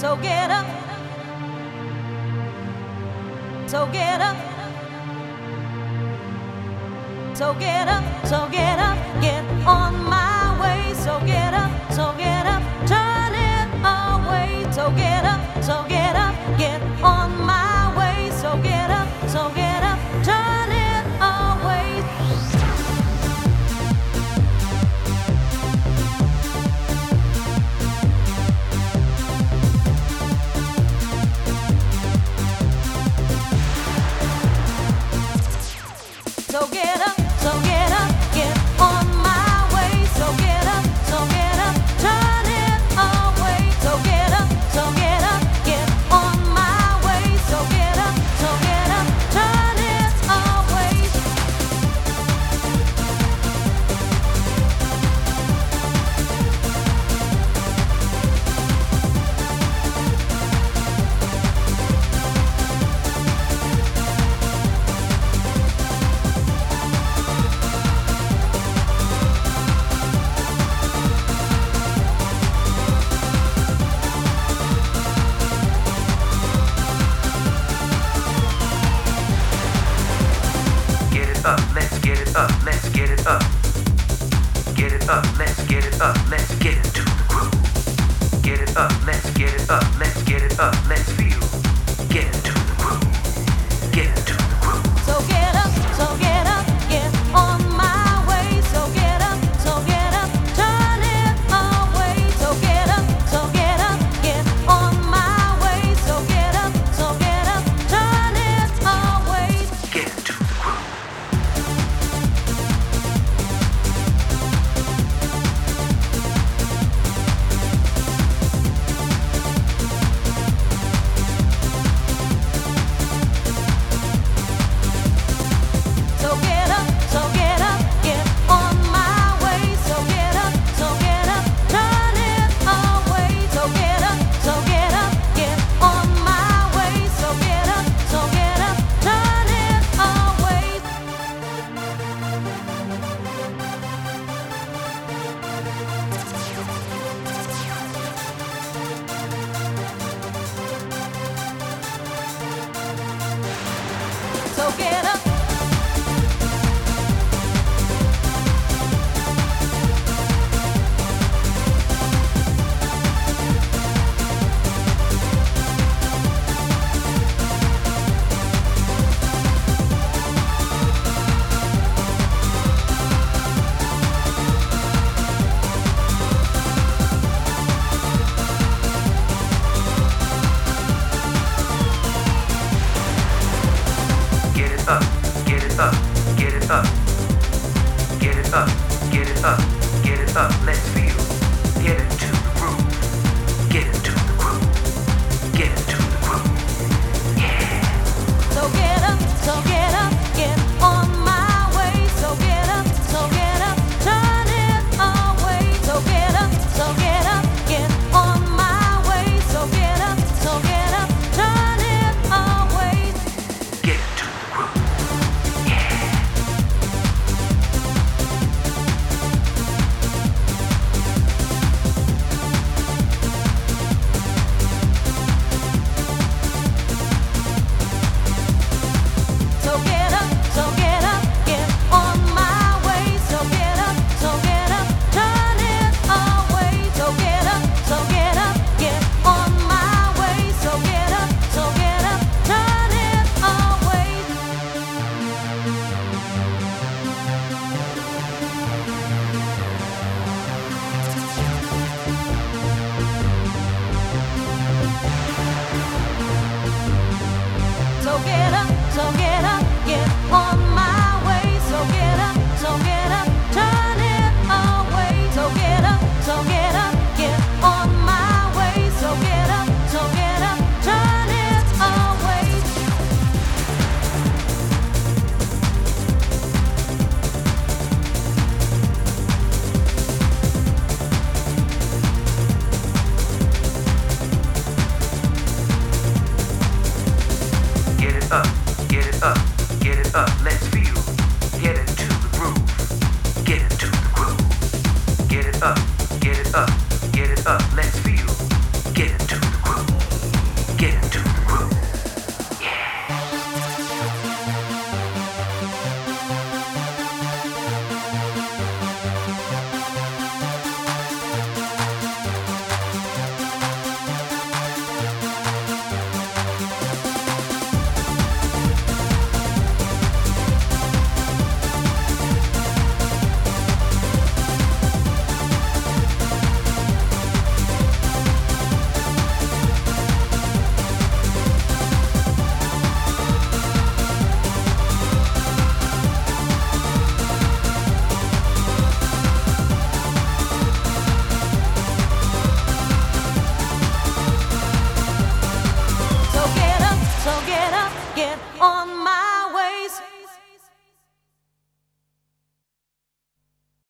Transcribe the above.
So get up, so get up, so get up, so get up, get on my way. So get up, turn it away. So get up, get on my way. So get up, turn it away. So get up, get on my way. So get up, turn it away. So get up, get on my way. So get up, turn it away. Let's get it up, let's get it up. Get it up, let's get it up, let's get into the groove. Get it up, let's get it up, let's get it up, let's feel. Get into the groove, get into the groove. So get up, get on my way. So get up, turn it away. So get up, get on my way. So get up, turn it away. Get into the groove. So get up, get on my way. So get up, turn it away. So get up, get on my way. So get up, turn it away. So get up. Get it up, get it up, get it up. Get it up, get it up, get it up, let's feel. Get into the groove, get into the groove, get into the groove. Yeah. So get up, get on my way. So get up, turn it away. So get up, get on my way. So get up, turn it away. Get into the groove. Yeah. So get up, get on my way. So get up, turn it away. So get up, get on my way. So get up, turn it away. So get up, get on my way. So get up, turn it away. So get up, get on my way. So get up, turn it away. Get it up, get it up, get it up, let's feel. Get into the groove, get into the groove. Get it up, get it up, get it up, let's